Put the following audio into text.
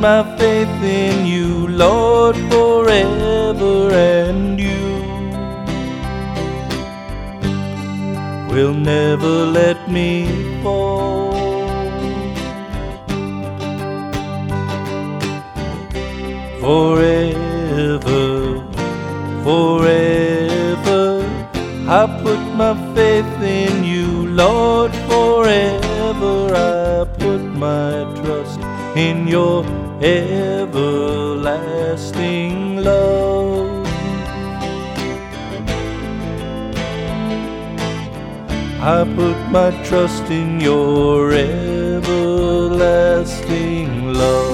my faith in you, Lord, forever, and you will never let me fall. Forever, forever, I put my faith in you, Lord, forever. I put my trust in your everlasting love. I put my trust in your everlasting love.